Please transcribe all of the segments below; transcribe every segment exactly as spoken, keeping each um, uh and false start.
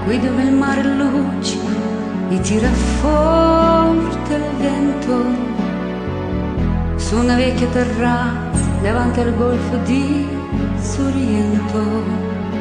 qui dove il mare è lucido e tira forte il vento, su una vecchia terrazza davanti al golfo di Sorrento.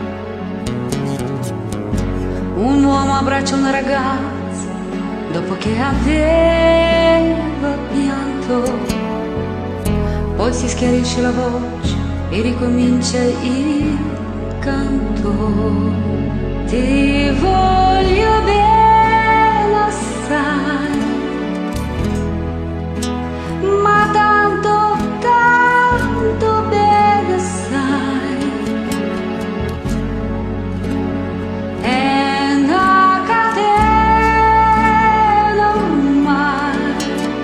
Un uomo abbraccia una ragazza dopo che aveva pianto, poi si schiarisce la voce e ricomincia il canto. Ti voglio bene assai, ma tanto, tanto bene assai. È una catena ormai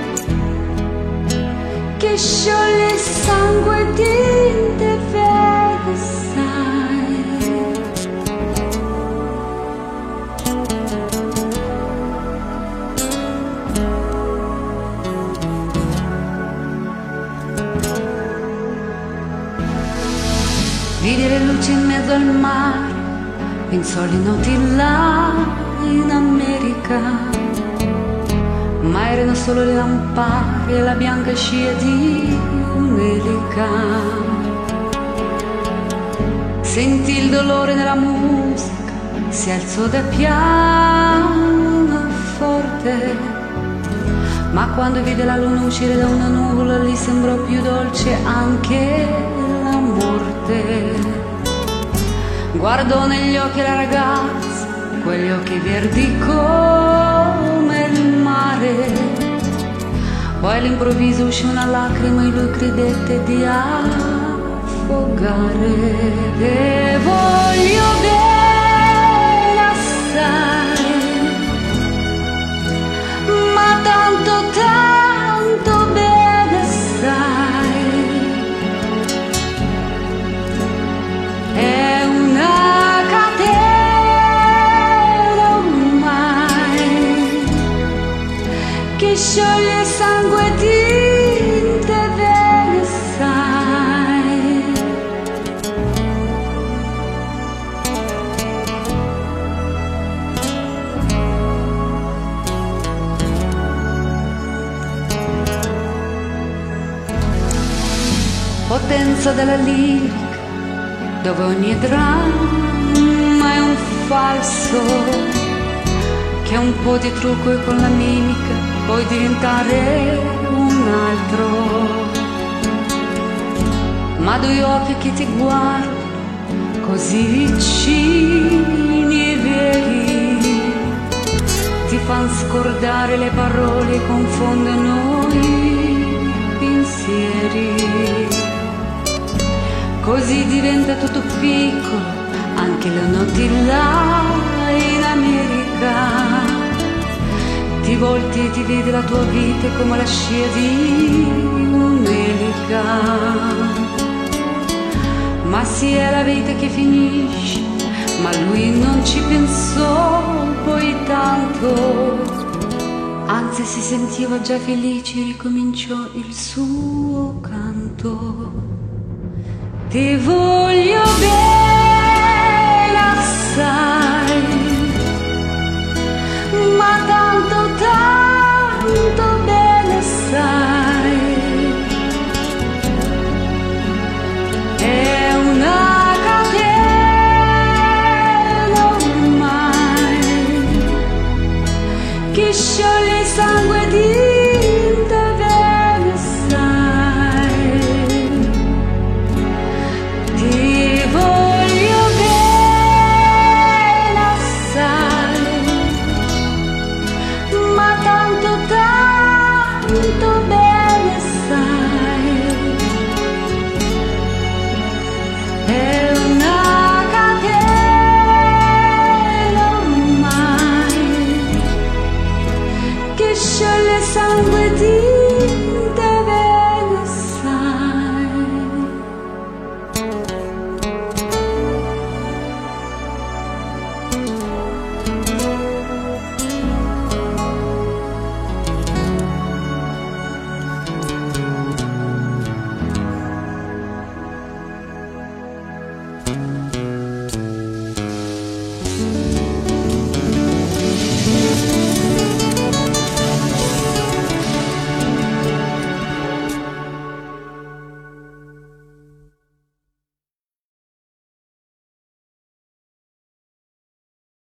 che scioglie il sangue e tinte vere assai. Vidi le luci in mezzo al mare, pensò alle noti là in America, ma erano solo le lampade e la bianca scia di un'elica. Sentì il dolore nella musica, si alzò da piano forte, ma quando vide la luna uscire da una nuvola gli sembrò più dolce anche la morte. Guardò negli occhi la ragazza, quegli occhi verdi come il mare, poi all'improvviso uscì una lacrima e lui credette di affogare. Te voglio bene assai, ma tanto, tanto bene assai. È una catena ormai che scioglie sangue e tinte vere assai. Potenza della lirica, dove ogni dramma è un falso, che un po' di trucco e con la mimica puoi diventare un altro. Ma due occhi che ti guardano così vicini e veri ti fan scordare le parole e confondono i pensieri. Così diventa tutto piccolo, anche le notti là in America. Ti volti e ti vedi la tua vita come la scia di un'elica. Ma sì, è la vita che finisce, ma lui non ci pensò poi tanto. Anzi, si sentiva già felice e ricominciò il suo canto. Ti voglio bene assai, ma tanto, tanto bene assai. È una catena ormai che scioglie il sangue di tinte vere assai. Ti voglio bene assai, ma tanto, tanto bene assai. È una catena ormai che scioglie il sangue